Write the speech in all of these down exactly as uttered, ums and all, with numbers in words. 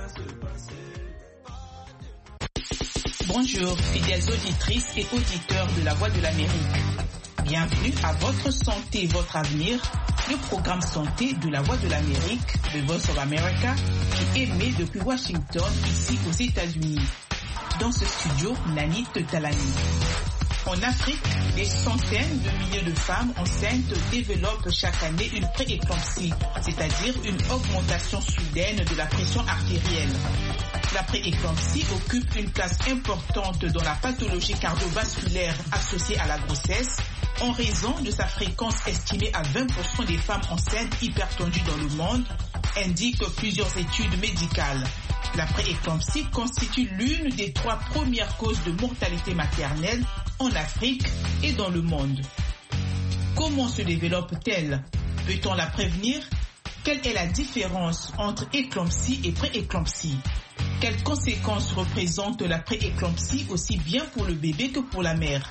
Bonjour, fidèles auditrices et auditeurs de La Voix de l'Amérique. Bienvenue à Votre Santé, Votre Avenir, le programme santé de La Voix de l'Amérique, The Voice of America, qui émet depuis Washington, ici aux États-Unis. Dans ce studio, Nanit Talani. En Afrique, des centaines de milliers de femmes enceintes développent chaque année une prééclampsie, c'est-à-dire une augmentation soudaine de la pression artérielle. La prééclampsie occupe une place importante dans la pathologie cardiovasculaire associée à la grossesse, en raison de sa fréquence estimée à vingt pour cent des femmes enceintes hypertendues dans le monde, indiquent plusieurs études médicales. La prééclampsie constitue l'une des trois premières causes de mortalité maternelle en Afrique et dans le monde. Comment se développe-t-elle? Peut-on la prévenir? Quelle est la différence entre éclampsie et prééclampsie? Quelles conséquences représente la prééclampsie aussi bien pour le bébé que pour la mère?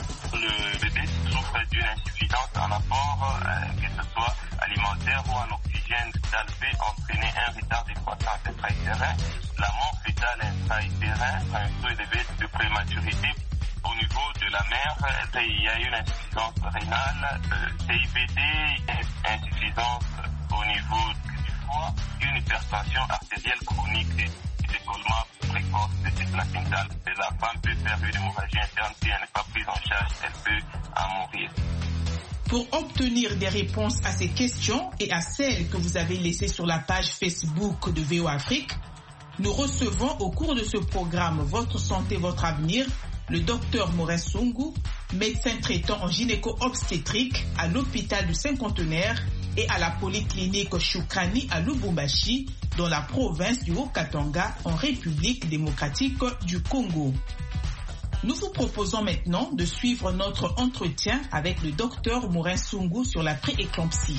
Le bébé souffre d'une insuffisance en apport, euh, que ce soit alimentaire ou en oxygène. Ça peut entraîner un retard de croissance intra-utérin. La mort fétale intra-utérin a un taux élevé de prématurité. Au niveau de la mère, il y a une insuffisance rénale, euh, C I V D, insuffisance au niveau du foie, une hypertension artérielle chronique et décollement précoce de cette placentale. La femme peut faire une hémorragie interne si elle n'est pas prise en charge, elle peut en mourir. Pour obtenir des réponses à ces questions et à celles que vous avez laissées sur la page Facebook de V O Afrique, nous recevons au cours de ce programme Votre Santé, Votre Avenir, le docteur Maurice Sungu, médecin traitant en gynéco-obstétrique à l'hôpital du Cinquantenaire et à la polyclinique Shukrani à Lubumbashi, dans la province du Haut-Katanga, en République démocratique du Congo. Nous vous proposons maintenant de suivre notre entretien avec le docteur Maurice Sungu sur la prééclampsie.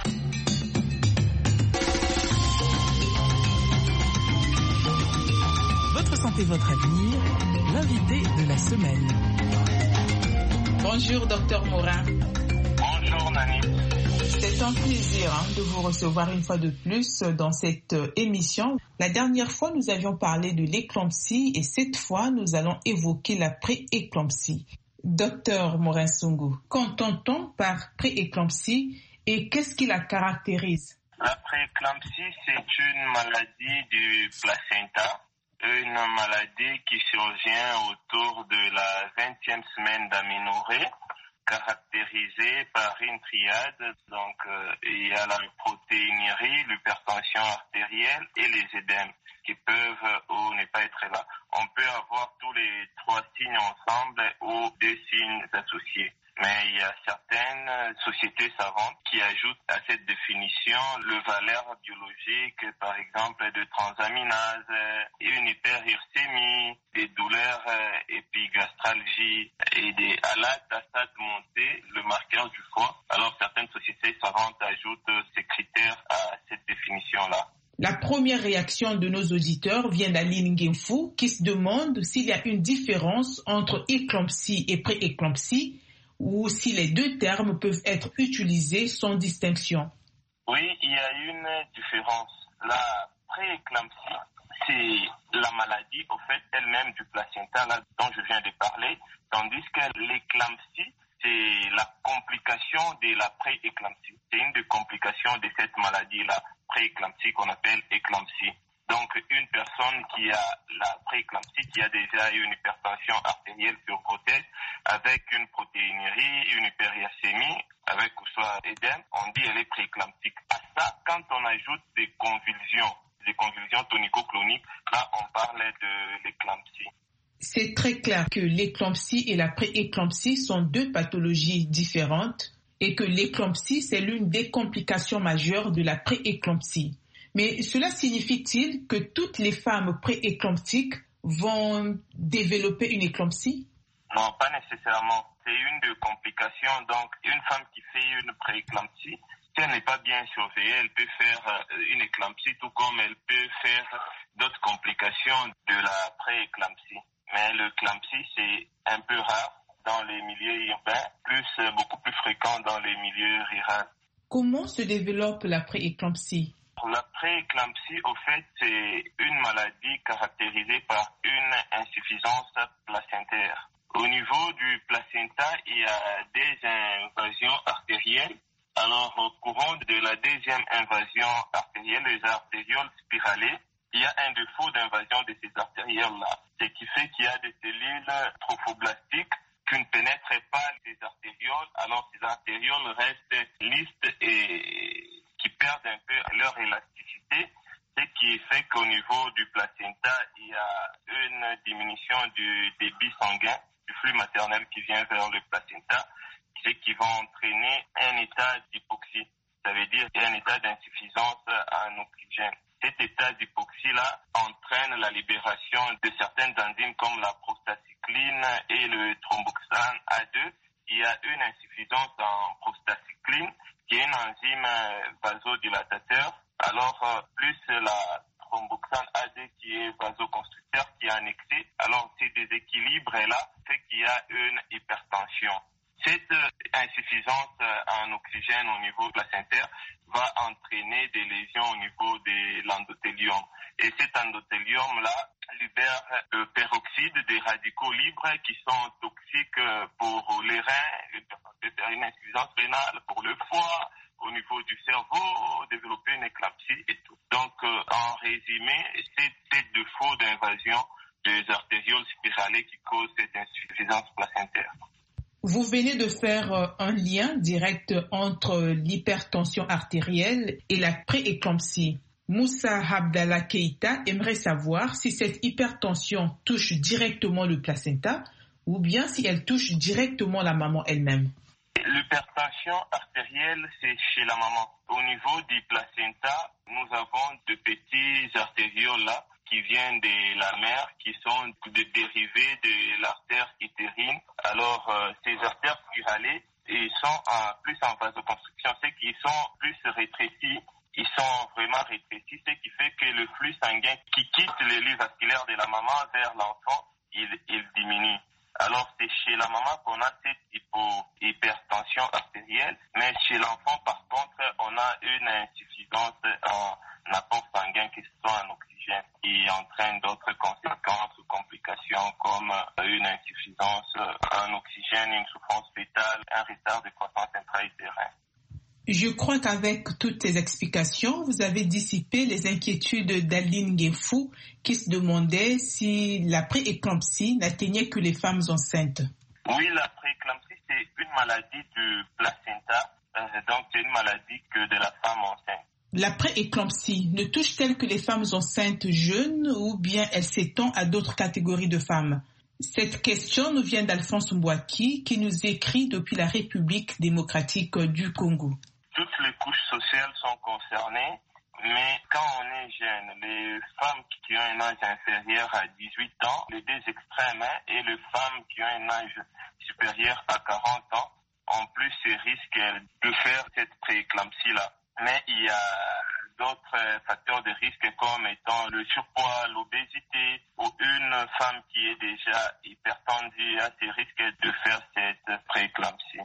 Votre santé, votre avenir, l'invité de la semaine. Bonjour, docteur Morin. Bonjour, Nani. C'est un plaisir hein, de vous recevoir une fois de plus dans cette euh, émission. La dernière fois, nous avions parlé de l'éclampsie et cette fois, nous allons évoquer la prééclampsie. Docteur Morin Sungu, qu'entend-on par prééclampsie et qu'est-ce qui la caractérise? La prééclampsie, c'est une maladie du placenta, une maladie qui survient autour de la vingtième semaine d'aménorrhée, caractérisée par une triade. Donc, euh, il y a la protéinurie, l'hypertension artérielle et les édèmes qui peuvent ou ne pas être là. On peut avoir tous les trois signes ensemble ou deux signes associés. Mais il y a certaines sociétés savantes qui ajoutent à cette définition le valeur biologique, par exemple, de transaminase, une hyperurcémie, des douleurs épigastralgie et des halates à stade monté, le marqueur du foie. Alors certaines sociétés savantes ajoutent ces critères à cette définition-là. La première réaction de nos auditeurs vient d'Aline Nguemfou qui se demande s'il y a une différence entre éclampsie et prééclampsie, ou si les deux termes peuvent être utilisés sans distinction. Oui, il y a une différence. La prééclampsie, c'est la maladie, au fait, elle-même du placenta, là, dont je viens de parler, tandis que l'éclampsie, c'est la complication de la prééclampsie. C'est une des complications de cette maladie-là, prééclampsie, qu'on appelle éclampsie. Donc, une personne qui a la prééclampsie, qui a déjà une hypertension artérielle sur grossesse, avec une protéinurie, une hyperurcémie, avec ou soit édème, on dit elle est prééclamptique. À ça, quand on ajoute des convulsions, des convulsions tonico-cloniques, là, on parle de l'éclampsie. C'est très clair que l'éclampsie et la prééclampsie sont deux pathologies différentes et que l'éclampsie, c'est l'une des complications majeures de la prééclampsie. Mais cela signifie-t-il que toutes les femmes prééclamptiques vont développer une éclampsie? Non, pas nécessairement. C'est une des complications. Donc, une femme qui fait une prééclampsie, si elle n'est pas bien surveillée, elle peut faire une éclampsie, tout comme elle peut faire d'autres complications de la prééclampsie. Mais l'éclampsie, c'est un peu rare dans les milieux urbains, plus beaucoup plus fréquent dans les milieux ruraux. Comment se développe la prééclampsie? La prééclampsie, au fait, c'est une maladie caractérisée par une insuffisance placentaire. Au niveau du placenta, il y a des invasions artérielles. Alors, au courant de la deuxième invasion artérielle, les artérioles spiralées, il y a un défaut d'invasion de ces artérioles-là. Ce qui fait qu'il y a des cellules trophoblastiques qui ne pénètrent pas ces artérioles. Alors, ces artérioles restent lisses et qui perdent un peu leur élasticité. Ce qui fait qu'au niveau du placenta, il y a une diminution du débit sanguin, du flux maternel qui vient vers le placenta, ce qui va entraîner un état d'hypoxie. Ça veut dire un état d'insuffisance en oxygène. Cet état d'hypoxie-là entraîne la libération de certaines enzymes comme la prostacycline et le thromboxane A deux. Il y a une insuffisance en prostacycline, qui est une enzyme vasodilatateur. Alors, plus la thromboxane A deux qui est vasoconstricteur, qui est annexé, alors ces déséquilibres-là fait qu'il y a une hypertension. Cette insuffisance en oxygène au niveau placentaire va entraîner des lésions au niveau de l'endothélium. Et cet endothélium-là libère le peroxyde des radicaux libres qui sont toxiques pour les reins, une insuffisance rénale, pour le foie, au niveau du cerveau, développer une éclampsie et tout. Donc, euh, en résumé, c'est ces défauts d'invasion des artérioles spiralées qui causent cette insuffisance placentaire. Vous venez de faire un lien direct entre l'hypertension artérielle et la prééclampsie. Moussa Abdallah Keïta aimerait savoir si cette hypertension touche directement le placenta ou bien si elle touche directement la maman elle-même. L'hypertension artérielle, c'est chez la maman. Au niveau du placenta, nous avons de petits artérioles là qui viennent de la mère, qui sont des dérivés de l'artère utérine. Alors, euh, ces artères spiralées, ils sont en, plus en vasoconstriction, c'est qu'ils sont plus rétrécis. Ils sont vraiment rétrécis, ce qui fait que le flux sanguin qui quitte le lit vasculaire de la maman vers l'enfant, il, il diminue. Alors, c'est chez la maman qu'on a cette hypo, hypertension artérielle, mais chez l'enfant, par contre, on a une insuffisance en apport sanguin, que ce soit en oxygène, qui entraîne d'autres conséquences ou complications comme une insuffisance en oxygène, une souffrance fétale, un retard de croissance intra-utérine. Je crois qu'avec toutes ces explications, vous avez dissipé les inquiétudes d'Aline Guefou qui se demandait si la prééclampsie n'atteignait que les femmes enceintes. Oui, la prééclampsie, c'est une maladie du placenta, euh, donc c'est une maladie que de la femme enceinte. La prééclampsie ne touche-t-elle que les femmes enceintes jeunes ou bien elle s'étend à d'autres catégories de femmes? Cette question nous vient d'Alphonse Mbouaki qui nous écrit depuis la République démocratique du Congo. Toutes les couches sociales sont concernées, mais quand on est jeune, les femmes qui ont un âge inférieur à dix-huit ans, les deux extrêmes, hein, et les femmes qui ont un âge supérieur à quarante ans, ont plus ces risques de faire cette prééclampsie-là. Mais il y a d'autres facteurs de risque comme étant le surpoids, l'obésité, ou une femme qui est déjà hypertendue a ces risques de faire cette prééclampsie.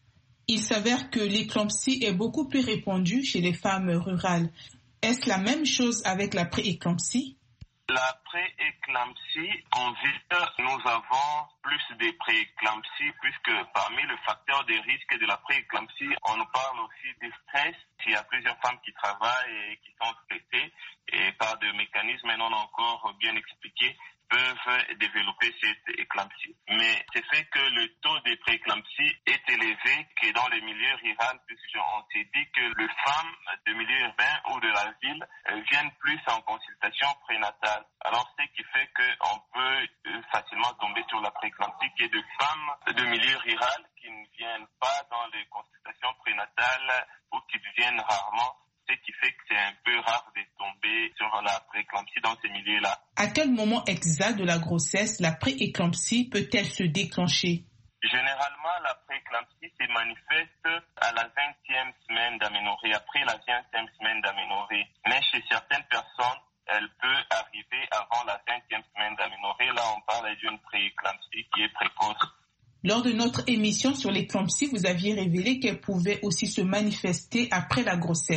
Il s'avère que l'éclampsie est beaucoup plus répandue chez les femmes rurales. Est-ce la même chose avec la prééclampsie? La prééclampsie, en ville, nous avons plus de prééclampsie puisque parmi les facteurs de risque de la prééclampsie, on nous parle aussi du stress. Il y a plusieurs femmes qui travaillent et qui sont stressées et par des mécanismes non encore bien expliqués peuvent développer cette éclampsie. Mais c'est fait que le taux de prééclampsie est élevé que dans les milieux ruraux, puisqu'on s'est dit que les femmes de milieu urbain ou de la ville viennent plus en consultation prénatale. Alors, ce qui fait qu'on peut facilement tomber sur la prééclampsie qui est de femmes de milieu rural qui ne viennent pas dans les consultations prénatales ou qui viennent rarement. Ce qui fait que c'est un peu rare de tomber sur la prééclampsie dans ces milieux-là. À quel moment exact de la grossesse la prééclampsie peut-elle se déclencher? Généralement, la prééclampsie se manifeste à la vingtième semaine d'aménorrhée, après la vingtième semaine d'aménorrhée. Mais chez certaines personnes, elle peut arriver avant la vingtième semaine d'aménorrhée. Là, on parle d'une prééclampsie qui est précoce. Lors de notre émission sur l'éclampsie, vous aviez révélé qu'elle pouvait aussi se manifester après la grossesse.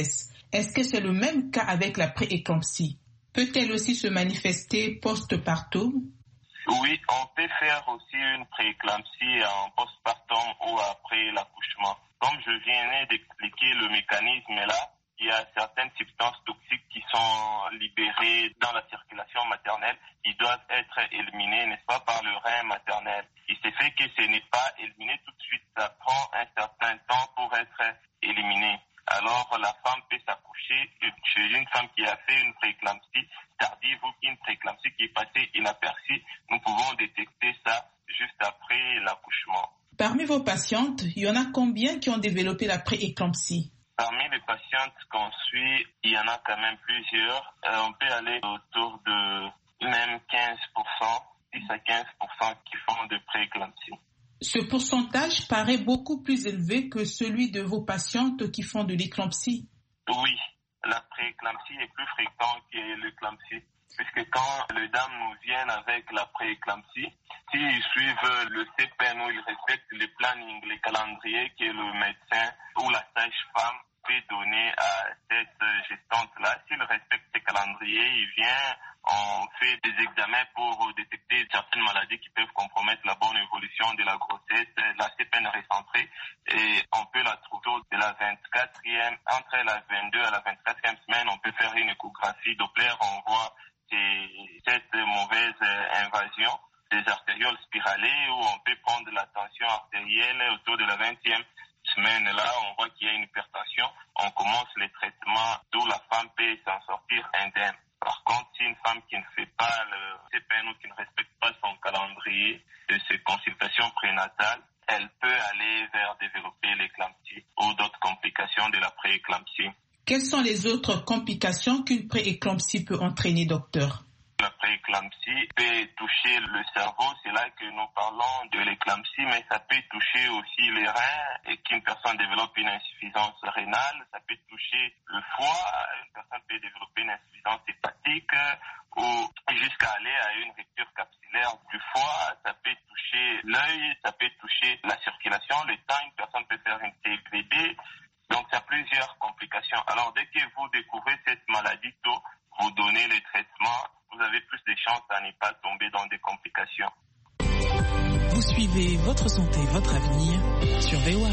Est-ce que c'est le même cas avec la prééclampsie? Peut-elle aussi se manifester post-partum? Oui, on peut faire aussi une prééclampsie en postpartum ou après l'accouchement. Comme je viens d'expliquer le mécanisme là, il y a certaines substances toxiques qui sont libérées dans la circulation maternelle. Ils doivent être éliminés, n'est-ce pas, par le rein maternel. Il se fait que ce n'est pas éliminé tout de suite. Ça prend un certain temps pour être éliminé. Alors, la femme peut s'accoucher chez une femme qui a fait une prééclampsie tardive ou une prééclampsie qui est passée inaperçue. Nous pouvons détecter ça juste après l'accouchement. Parmi vos patientes, il y en a combien qui ont développé la prééclampsie? Parmi les patientes qu'on suit, il y en a quand même plusieurs. Euh, on peut aller autour de même quinze pour cent, dix à quinze pour cent qui font de prééclampsie. Ce pourcentage paraît beaucoup plus élevé que celui de vos patientes qui font de l'éclampsie. Oui, la prééclampsie est plus fréquente que l'éclampsie. Puisque quand les dames nous viennent avec la prééclampsie, s'ils suivent le C P N ou ils respectent les plannings, les calendriers que le médecin ou la sage-femme peut donner à cette gestante-là, s'ils respectent ces calendriers, il vient, on fait des examens pour détecter certaines maladies qui peuvent compromettre la bonne évolution de la grossesse, la C P N recentrée, et on peut la trouver de la vingt-quatrième, entre la vingt-deux à la vingt-quatrième semaine, on peut faire une échographie Doppler, on voit cette mauvaise invasion des artérioles spiralées où on peut prendre la tension artérielle autour de la vingtième semaine. Là, on voit qu'il y a une hypertension. On commence les traitements d'où la femme peut s'en sortir indemne. Par contre, si une femme qui ne fait pas le C P N ou qui ne respecte pas son calendrier de ses consultations prénatales, elle peut aller vers développer l'éclampsie ou d'autres complications de la prééclampsie. Quelles sont les autres complications qu'une prééclampsie peut entraîner, docteur? La prééclampsie peut toucher le cerveau, c'est là que nous parlons de l'éclampsie, mais ça peut toucher aussi les reins et qu'une personne développe une insuffisance rénale, ça peut toucher le foie, une personne peut développer une insuffisance hépatique ou jusqu'à aller à une rupture capillaire du foie, ça peut toucher l'œil, ça peut toucher la circulation, le temps, une personne peut faire une T V D. Donc, il y a plusieurs complications. Alors, dès que vous découvrez cette maladie tôt, vous donnez les traitements, vous avez plus de chances à ne pas tomber dans des complications. Vous suivez Votre Santé, Votre Avenir sur V O A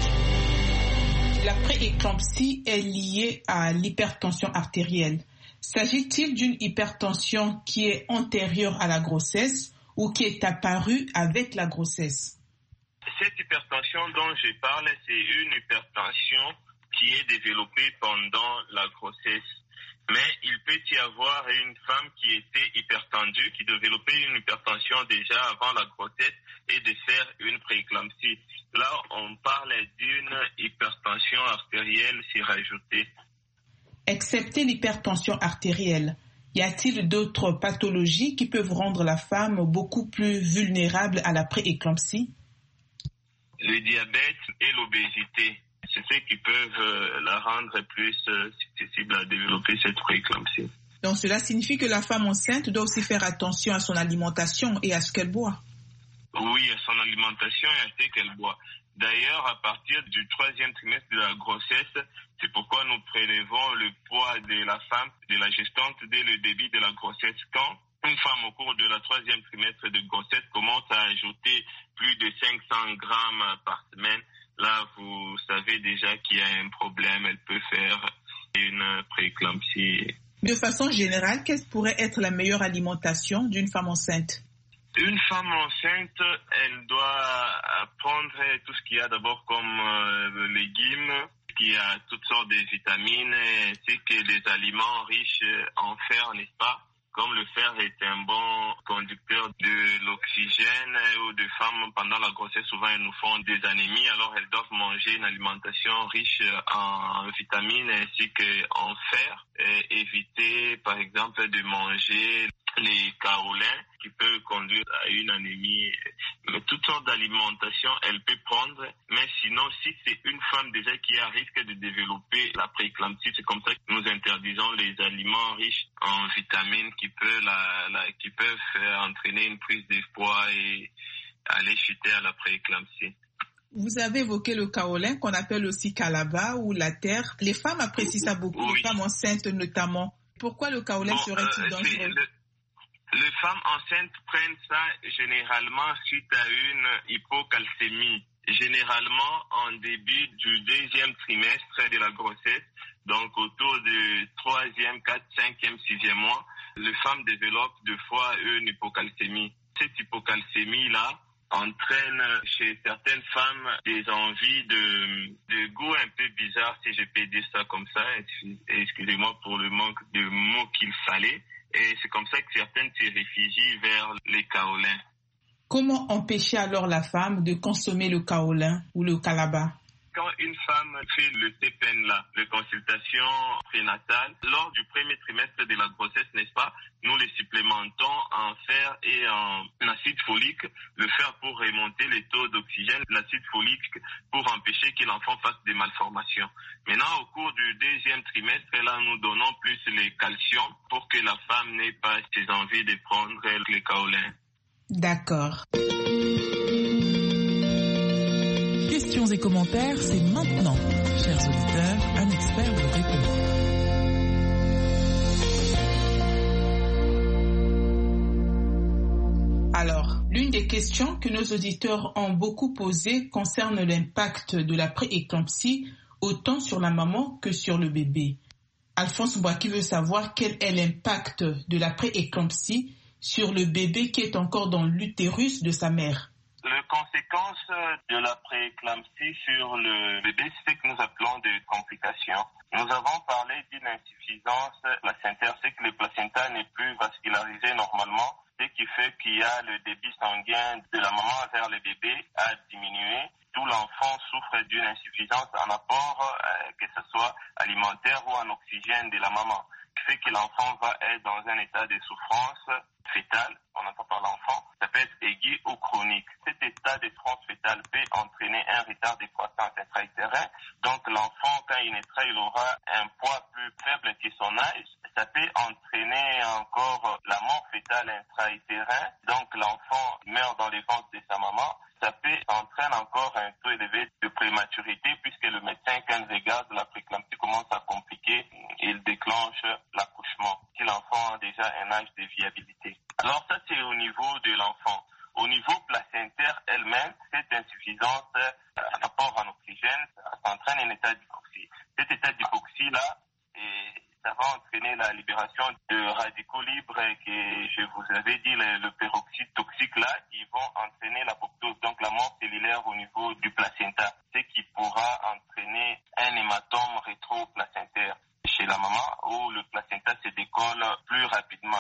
Afrique. La prééclampsie est liée à l'hypertension artérielle. S'agit-il d'une hypertension qui est antérieure à la grossesse ou qui est apparue avec la grossesse? Cette hypertension dont je parle, c'est une hypertension qui est développée pendant la grossesse. Mais il peut y avoir une femme qui était hypertendue, qui développait une hypertension déjà avant la grossesse et de faire une prééclampsie. Là, on parle d'une hypertension artérielle surajoutée. Excepté l'hypertension artérielle, y a-t-il d'autres pathologies qui peuvent rendre la femme beaucoup plus vulnérable à la prééclampsie? Le diabète et l'obésité, c'est ce qui peuvent la rendre plus susceptible à développer cette prééclampsie. Donc cela signifie que la femme enceinte doit aussi faire attention à son alimentation et à ce qu'elle boit. Oui, à son alimentation et à ce qu'elle boit. D'ailleurs, à partir du troisième trimestre de la grossesse, c'est pourquoi nous prélevons le poids de la femme, de la gestante, dès le début de la grossesse. Quand une femme au cours de la troisième trimestre de grossesse commence à ajouter plus de cinq cents grammes par semaine, là, vous savez déjà qu'il y a un problème. Elle peut faire une prééclampsie. De façon générale, quelle pourrait être la meilleure alimentation d'une femme enceinte? Une femme enceinte, elle doit prendre tout ce qu'il y a d'abord comme euh, légumes, qui a toutes sortes de vitamines, ainsi que des aliments riches en fer, n'est-ce pas? Comme le fer est un bon conducteur de l'oxygène ou de femmes pendant la grossesse, souvent elles nous font des anémies, alors elles doivent manger une alimentation riche en vitamines ainsi qu'en fer. Et éviter par exemple de manger les kaolins qui peuvent conduire à une anémie. Mais toutes sortes d'alimentation, elle peut prendre. Mais sinon, si c'est une femme déjà qui a risque de développer la prééclampsie, c'est comme ça que nous interdisons les aliments riches en vitamines qui peuvent, la, la, qui peuvent faire entraîner une prise de poids et aller chuter à la prééclampsie. Vous avez évoqué le kaolin qu'on appelle aussi kalaba ou la terre. Les femmes apprécient ça beaucoup, oui. Les femmes enceintes notamment. Pourquoi le kaolin bon, serait-il euh, dangereux? le, Les femmes enceintes prennent ça généralement suite à une hypocalcémie. Généralement en début du deuxième trimestre de la grossesse, donc autour du troisième, quatrième, cinquième, sixième mois, les femmes développent deux fois une hypocalcémie. Cette hypocalcémie-là entraîne chez certaines femmes des envies de, de goût un peu bizarres, si je peux dire ça comme ça. Excusez-moi pour le manque de mots qu'il fallait. Et c'est comme ça que certaines se réfugient vers les kaolins. Comment empêcher alors la femme de consommer le kaolin ou le kalaba? Quand une femme fait le T P N là, les consultations prénatales, lors du premier trimestre de la grossesse, n'est-ce pas, nous les supplémentons en fer et en acide folique, le fer pour remonter les taux d'oxygène, l'acide folique pour empêcher que l'enfant fasse des malformations. Maintenant, au cours du deuxième trimestre, là, nous donnons plus les calcium pour que la femme n'ait pas ses envies de prendre les kaolins. D'accord. Questions et commentaires, c'est maintenant. Chers auditeurs, un expert vous répond. Alors, l'une des questions que nos auditeurs ont beaucoup posées concerne l'impact de la pré-éclampsie autant sur la maman que sur le bébé. Alphonse Boaki veut savoir quel est l'impact de la pré-éclampsie sur le bébé qui est encore dans l'utérus de sa mère. Les conséquences de la prééclampsie sur le bébé, c'est ce que nous appelons des complications. Nous avons parlé d'une insuffisance placentaire, c'est que le placenta n'est plus vascularisé normalement, ce qui fait qu'il y a le débit sanguin de la maman vers le bébé a diminué. Tout l'enfant souffre d'une insuffisance en apport, euh, que ce soit alimentaire ou en oxygène de la maman. Ce qui fait que l'enfant va être dans un état de souffrance fétale, on entend par l'enfant, ça peut être aigu ou chronique. Cet état de souffrance fétale peut entraîner un retard de croissance intra-utérin. Donc l'enfant, quand il naîtra, il aura un poids plus faible que son âge. Ça peut entraîner encore la mort fétale intra-utérin. Donc l'enfant meurt dans les ventres de sa maman. Ça peut entraîner encore un taux élevé de prématurité puisque le médecin, quand il regarde la prééclampsie commence à compliquer, il déclenche l'accouchement. Si l'enfant a déjà un âge de viabilité. Alors ça, c'est au niveau de l'enfant. Au niveau placentaire elle-même, cette insuffisance en apport en oxygène, ça entraîne un état d'hypoxie. Cet état d'hypoxie-là, et ça va entraîner la libération de radicaux libres que je vous avais dit, le, le peroxyde toxique là, qui vont entraîner l'apoptose, donc la mort cellulaire au niveau du placenta, ce qui pourra entraîner un hématome rétro-placentaire chez la maman où le placenta se décolle plus rapidement.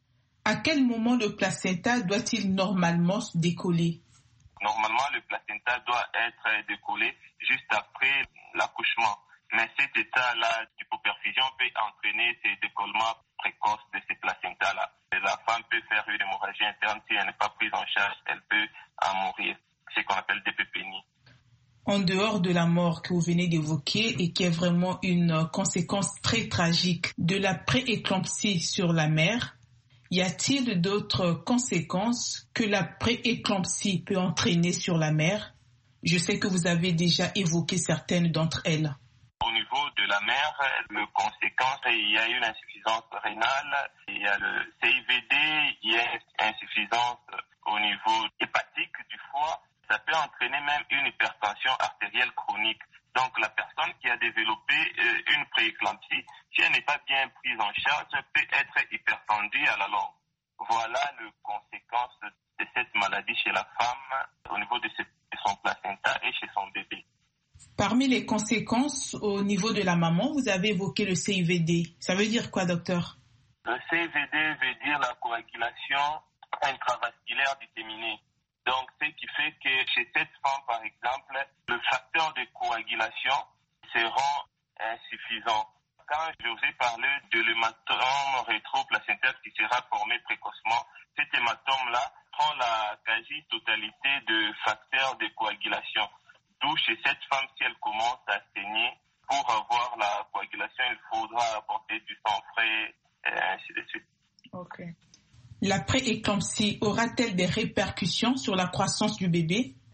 À quel moment le placenta doit-il normalement se décoller? Normalement, le placenta doit être décollé juste après l'accouchement. Mais cet état-là d'hypoperfusion peut entraîner ces décollements précoces de ces placentas-là. La femme peut faire une hémorragie interne si elle n'est pas prise en charge, elle peut en mourir. C'est ce qu'on appelle dépépénie. En dehors de la mort que vous venez d'évoquer et qui est vraiment une conséquence très tragique de la pré-éclampsie sur la mère, y a-t-il d'autres conséquences que la pré-éclampsie peut entraîner sur la mère? Je sais que vous avez déjà évoqué certaines d'entre elles. Au niveau de la mère, le conséquence, il y a une insuffisance rénale, il y a le C I V D, il y a une insuffisance au niveau hépatique du foie. Ça peut entraîner même une hypertension artérielle chronique. Donc la personne qui a développé euh, une prééclampsie, si elle n'est pas bien prise en charge, peut être hypertendue à la longue. Voilà les conséquences de cette maladie chez la femme au niveau de son placenta et chez son bébé. Parmi les conséquences au niveau de la maman, vous avez évoqué le C I V D. Ça veut dire quoi, docteur? Le C I V D veut dire la coagulation intravasculaire disséminée. Donc, ce qui fait que chez cette femme, par exemple, le facteur de coagulation se rend insuffisant. Quand je vous ai parlé de l'hématome rétro-placentaire qui sera formé précocement, cet hématome-là prend la quasi-totalité de facteurs de coagulation. D'où chez cette femme, si elle commence à saigner, pour avoir la coagulation, il faudra apporter du sang frais et ainsi de suite. Ok. La pré-éclampsie aura-t-elle des répercussions sur la croissance du bébé?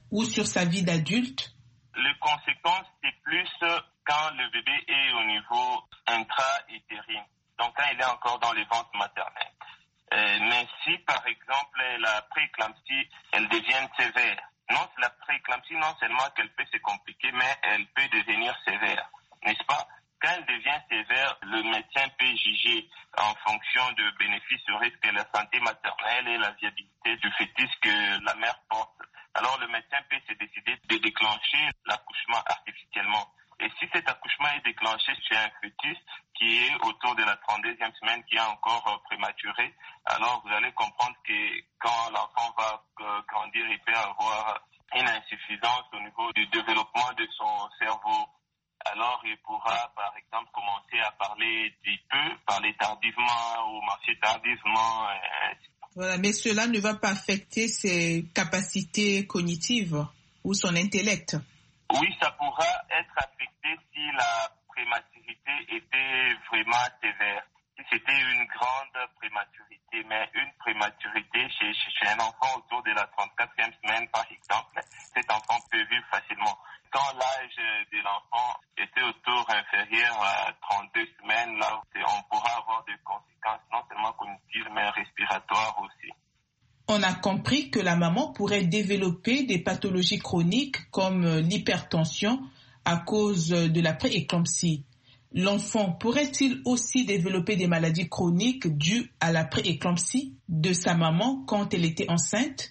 ou sur sa vie d'adulte? Les conséquences, c'est plus quand le bébé est au niveau intra-utérine, donc quand il est encore dans les ventres maternels. Euh, mais si, par exemple, la prééclampsie, elle devient sévère, non, la prééclampsie, non seulement qu'elle peut se compliquer, mais elle peut devenir sévère, n'est-ce pas? Quand elle devient sévère, le médecin peut juger en fonction de bénéfices ou risques de la santé maternelle et la viabilité du fœtus que la mère porte. Alors le médecin peut se décider de déclencher l'accouchement artificiellement. Et si cet accouchement est déclenché chez un fœtus qui est autour de la trente-deuxième semaine, qui est encore prématuré, alors vous allez comprendre que quand l'enfant va grandir, il peut avoir une insuffisance au niveau du développement de son cerveau. Alors il pourra, par exemple, commencer à parler du peu, parler tardivement ou marcher tardivement. Voilà, mais cela ne va pas affecter ses capacités cognitives ou son intellect. Oui, ça pourra être affecté si la prématurité était vraiment sévère. Si c'était une grande prématurité, mais une prématurité chez, chez, chez un enfant autour de la trente-quatrième semaine, par exemple, cet enfant peut vivre facilement. Quand l'âge de l'enfant était autour inférieur à trente-deux semaines, là, on pourra avoir des conséquences non seulement cognitives, mais respiratoires aussi. On a compris que la maman pourrait développer des pathologies chroniques comme l'hypertension à cause de la prééclampsie. L'enfant pourrait-il aussi développer des maladies chroniques dues à la prééclampsie de sa maman quand elle était enceinte?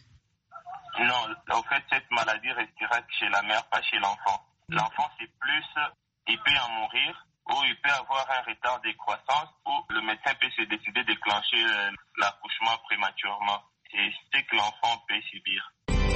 Non, en fait, cette maladie restera chez la mère, pas chez l'enfant. L'enfant, c'est plus, il peut en mourir, ou il peut avoir un retard de croissance, ou le médecin peut se décider de déclencher l'accouchement prématurément. C'est ce que l'enfant peut subir.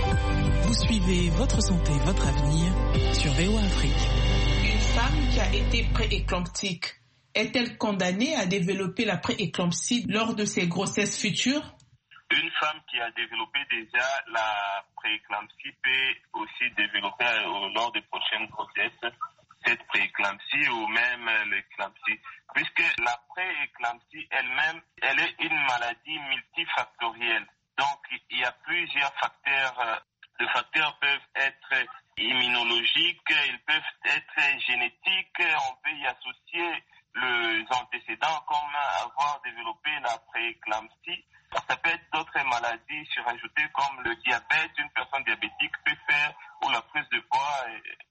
Vous suivez Votre santé, votre avenir sur V O A Afrique. Une femme qui a été prééclamptique, est-elle condamnée à développer la prééclampsie lors de ses grossesses futures? Une femme qui a développé déjà la prééclampsie peut aussi développer euh, lors des prochaines grossesses cette prééclampsie ou même l'éclampsie. Puisque la prééclampsie elle-même, elle est une maladie multifactorielle. Donc, il y a plusieurs facteurs. Les facteurs peuvent être immunologiques, ils peuvent être génétiques, on peut y associer les antécédents comme avoir développé la prééclampsie. Ça peut être d'autres maladies surajoutées comme le diabète, une personne diabétique peut faire, ou la prise de poids.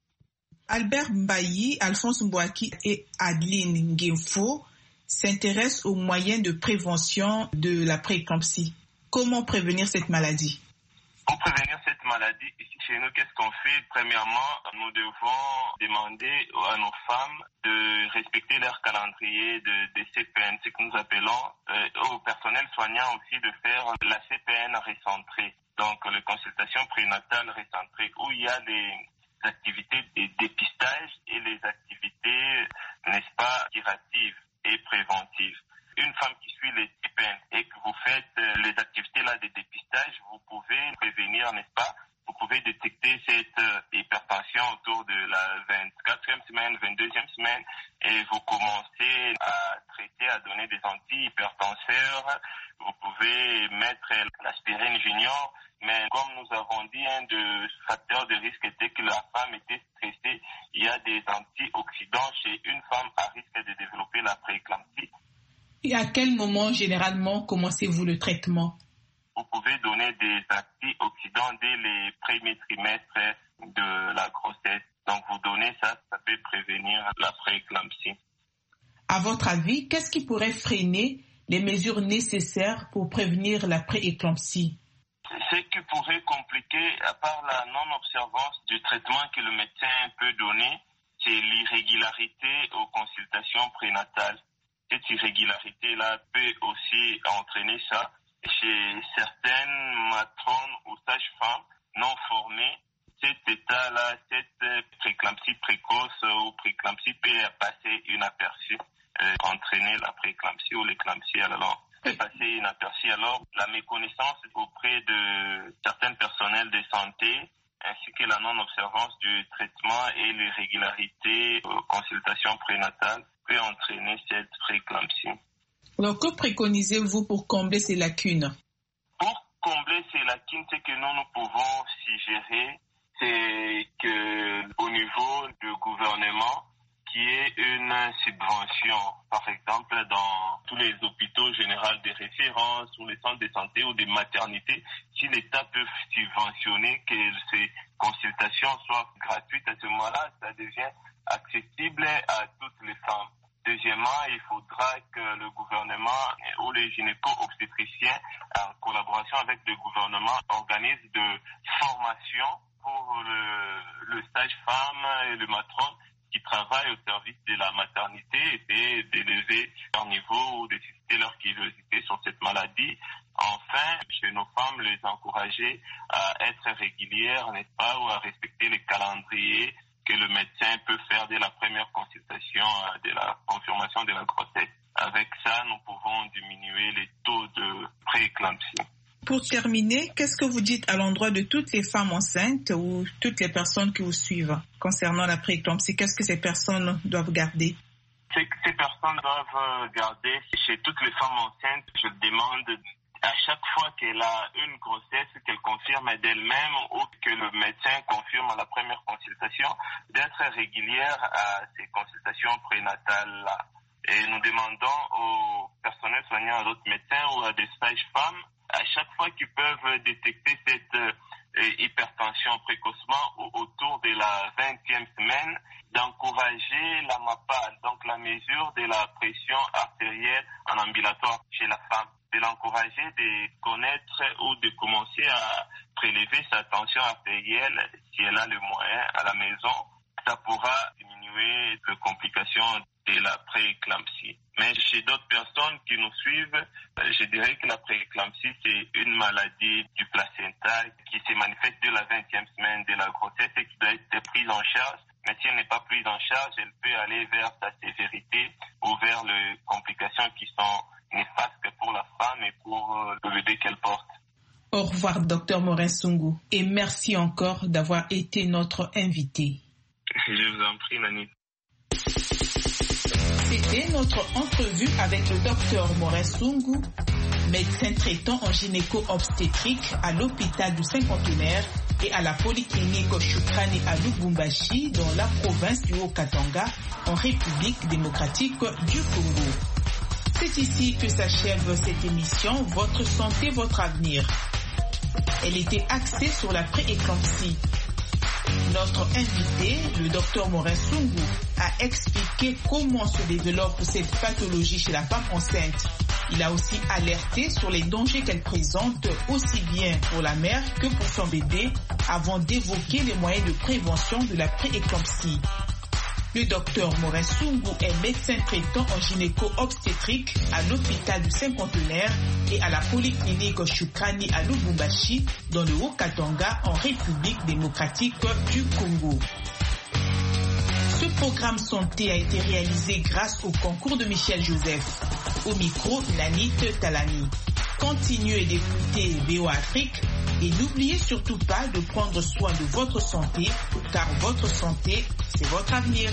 Albert Mbayi, Alphonse Mbouaki et Adeline Nguemfo s'intéressent aux moyens de prévention de la prééclampsie. Comment prévenir cette maladie? Pour prévenir cette maladie, ici chez nous, qu'est-ce qu'on fait? Premièrement, nous devons demander à nos femmes de respecter leur calendrier de, de C P N, ce que nous appelons, euh, au personnel soignant aussi de faire la C P N recentrée, donc les consultations prénatales recentrées, où il y a les activités de dépistage et les activités, n'est-ce pas, curatives et préventives. Une femme qui suit les C P N et que vous faites les activités là de dépistage, vous pouvez prévenir, n'est-ce pas? Vous pouvez détecter cette hypertension autour de la vingt-quatrième semaine, vingt-deuxième semaine, et vous commencez à traiter, à donner des antihypertenseurs. Vous pouvez mettre l'aspirine junior, mais comme nous avons dit, un des facteurs de risque était que la femme était stressée. Il y a des antioxydants chez une femme à risque de développer la prééclampsie. Et à quel moment, généralement, commencez-vous le traitement? Vous pouvez donner des antioxydants dès les premiers trimestres de la grossesse. Donc, vous donnez ça, ça peut prévenir la prééclampsie. À votre avis, qu'est-ce qui pourrait freiner les mesures nécessaires pour prévenir la prééclampsie? Ce qui pourrait compliquer, à part la non-observance du traitement que le médecin peut donner, c'est l'irrégularité aux consultations prénatales. Cette irrégularité-là peut aussi entraîner ça chez certaines matrones ou sages-femmes non formées. Cet état-là, cette prééclampsie précoce ou prééclampsie peut passer inaperçue, euh, entraîner la prééclampsie ou l'éclampsie. Alors, peut passer inaperçue. Alors, la méconnaissance auprès de certains personnels de santé ainsi que la non-observance du traitement et l'irrégularité aux consultations prénatales peut entraîner cette prééclampsie. Alors, que préconisez-vous pour combler ces lacunes? Pour combler ces lacunes, c'est que nous, nous pouvons suggérer c'est qu'au niveau du gouvernement, qui est une subvention, par exemple dans tous les hôpitaux généraux de référence ou les centres de santé ou des maternités, si l'État peut subventionner que ces consultations soient gratuites, à ce moment-là, ça devient accessible à toutes les femmes. Deuxièmement, il faudra que le gouvernement ou les gynéco-obstétriciens, en collaboration avec le gouvernement, organisent de formation pour le, le sage-femme et le matron qui travaillent au service de la maternité et d'élever leur niveau ou de susciter leur curiosité sur cette maladie. Enfin, chez nos femmes, les encourager à être régulières, n'est-ce pas, ou à respecter les calendriers que le médecin peut faire dès la première consultation de la confirmation de la grossesse. Avec ça, nous pouvons diminuer les taux de prééclampsie. Pour terminer, qu'est-ce que vous dites à l'endroit de toutes les femmes enceintes ou toutes les personnes qui vous suivent concernant la prééclampsie? Qu'est-ce que ces personnes doivent garder? Ces, ces personnes doivent garder, chez toutes les femmes enceintes, je demande à chaque fois qu'elle a une grossesse, qu'elle confirme d'elle-même ou que le médecin confirme à la première consultation, d'être régulière à ces consultations prénatales-là. Et nous demandons au personnel soignant, à d'autres médecins ou à des sages-femmes, à chaque fois qu'ils peuvent détecter cette euh, hypertension précocement ou autour de la vingtième semaine, d'encourager la MAPA, donc la mesure de la pression artérielle en ambulatoire chez la femme, de l'encourager de connaître ou de commencer à prélever sa tension artérielle si elle a le moyen à la maison. Ça pourra diminuer les complications de la prééclampsie. Mais chez d'autres personnes qui nous suivent, je dirais que la prééclampsie, c'est une maladie du placenta qui se manifeste dès la vingtième semaine de la grossesse et qui doit être prise en charge. Mais si elle n'est pas prise en charge, elle peut aller vers sa sévérité ou vers les complications qui sont néfastes pour la femme et pour le bébé qu'elle porte. Au revoir, docteur Morin Sungu, et merci encore d'avoir été notre invité. Je vous en prie, Nani. C'était notre entrevue avec le docteur Morin Sungu, médecin traitant en gynéco-obstétrique à l'hôpital du Cinquantenaire et à la polyclinique Shukrani à Lubumbashi, dans la province du Haut-Katanga, en République démocratique du Congo. C'est ici que s'achève cette émission Votre santé, votre avenir. Elle était axée sur la prééclampsie. Notre invité, le docteur Morin Sungu, a expliqué comment se développe cette pathologie chez la femme enceinte. Il a aussi alerté sur les dangers qu'elle présente aussi bien pour la mère que pour son bébé avant d'évoquer les moyens de prévention de la prééclampsie. Le docteur Morin Sungu est médecin traitant en gynéco-obstétrique à l'hôpital du Cinquantenaire et à la polyclinique Shukrani à Lubumbashi, dans le Haut-Katanga, en République démocratique du Congo. Ce programme santé a été réalisé grâce au concours de Michel Joseph. Au micro, Nanit Talani. Continuez d'écouter V O A Afrique et n'oubliez surtout pas de prendre soin de votre santé, car votre santé, c'est votre avenir.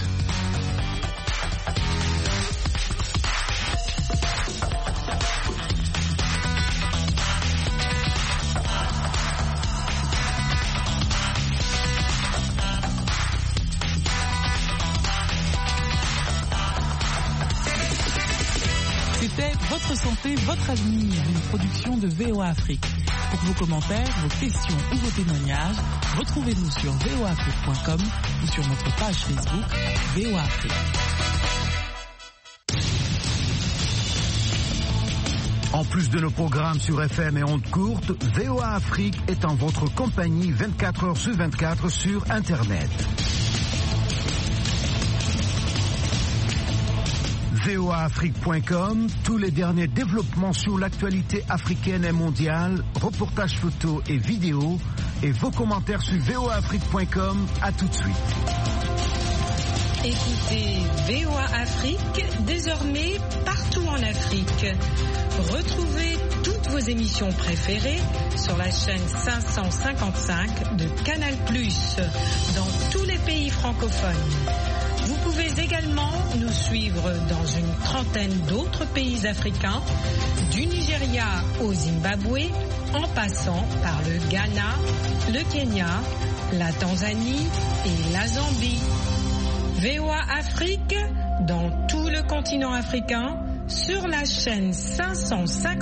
C'était Votre santé, votre avenir, une production de V O A Afrique. Pour vos commentaires, vos questions ou vos témoignages, retrouvez-nous sur v o a afrique point com ou sur notre page Facebook V O A Afrique. En plus de nos programmes sur F M et ondes courtes, V O A Afrique est en votre compagnie vingt-quatre heures sur vingt-quatre sur Internet. v o a afrique point com, tous les derniers développements sur l'actualité africaine et mondiale, reportages photos et vidéos, et vos commentaires sur v o a afrique point com. À tout de suite. Écoutez V O A Afrique, désormais partout en Afrique. Retrouvez toutes vos émissions préférées sur la chaîne cinq cent cinquante-cinq de Canal plus, dans tous les pays francophones. Vous pouvez également nous suivre dans une trentaine d'autres pays africains, du Nigeria au Zimbabwe, en passant par le Ghana, le Kenya, la Tanzanie et la Zambie. V O A Afrique dans tout le continent africain sur la chaîne cinq cent cinquante.